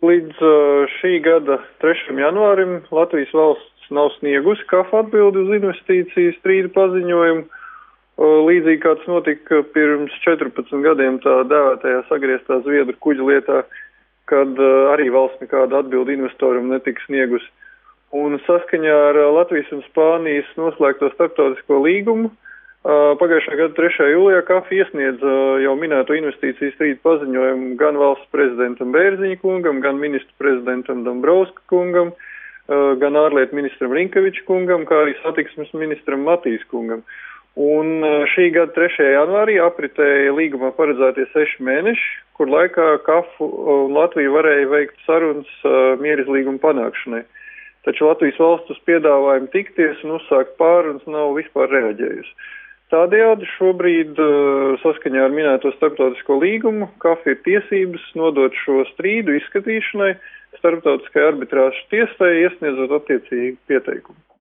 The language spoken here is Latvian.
Līdz šī gada 3. janvārim Latvijas valsts nav sniegusi KAF atbildi uz investīciju strīdu paziņojumu. Līdzīgi kā tas notika pirms 14 gadiem tā dēvētajā sagrieztā Zviedru kuģa lietā, kad arī valsts nekādu atbildi investoram netika sniegusi. Un saskaņā ar Latvijas un Spānijas noslēgto starptautisko līgumu pagājušā gada 3. jūlijā KAF iesniedz jau minēto investīciju strīdu paziņojumu gan valsts prezidentam Bērziņa kungam, gan ministru prezidentam Dombrovska kungam, gan ārlietu ministram Rinkeviča kungam, kā arī satiksmes ministram Matīs kungam. Un šī gada 3. janvārī apritēja līgumā paredzētie 6 mēneši, kur laikā KAF un Latvija varēja veikt sarunas mierizlīguma panākšanai. Taču Latvijas valsts uz piedāvājumu tikties un uzsākt pārunas nav vispār reaģējusi. Tādējādi šobrīd saskaņā ar minēto starptautisko līgumu KAF ir tiesības nodot šo strīdu izskatīšanai starptautiskai arbitrāžas tiesai, iesniedzot attiecīgi pieteikumu.